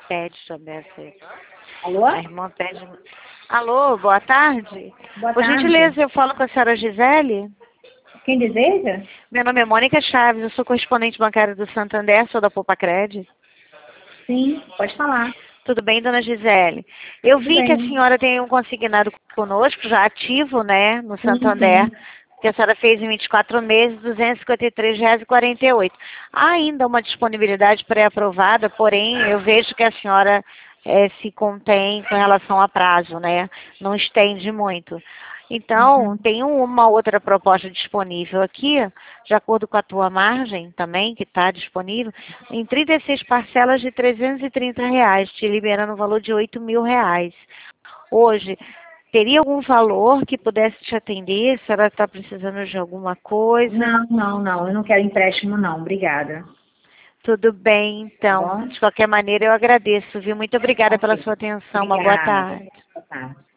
pede também assim. Alô? A irmã pede. Alô, boa tarde. Boa Por tarde. gentileza, eu falo com a senhora Gisele. Quem deseja? Meu nome é Mônica Chaves, eu sou correspondente bancária do Santander, sou da Poupa Cred. Sim, pode falar. Tudo bem, dona Gisele? Eu Tudo vi que a bem. senhora tem um consignado conosco, já ativo, né, no Sim, Santander, sim. que a senhora fez em 24 meses, R$ 253,48. Há ainda uma disponibilidade pré-aprovada, porém, eu vejo que a senhora se contém com relação a prazo, né? Não estende muito. Então, Uhum. tem uma outra proposta disponível aqui, de acordo com a tua margem também, que está disponível, em 36 parcelas de R$ 330, te liberando o valor de R$ 8.000. Hoje, teria algum valor que pudesse te atender? A senhora está precisando de alguma coisa? Não, não, não. Eu não quero empréstimo, não. Obrigada. Tudo bem, Tá então. bom? De qualquer maneira, eu agradeço, viu? Muito obrigada pela Ok. sua atenção. Uma boa Obrigada. tarde. Boa tarde.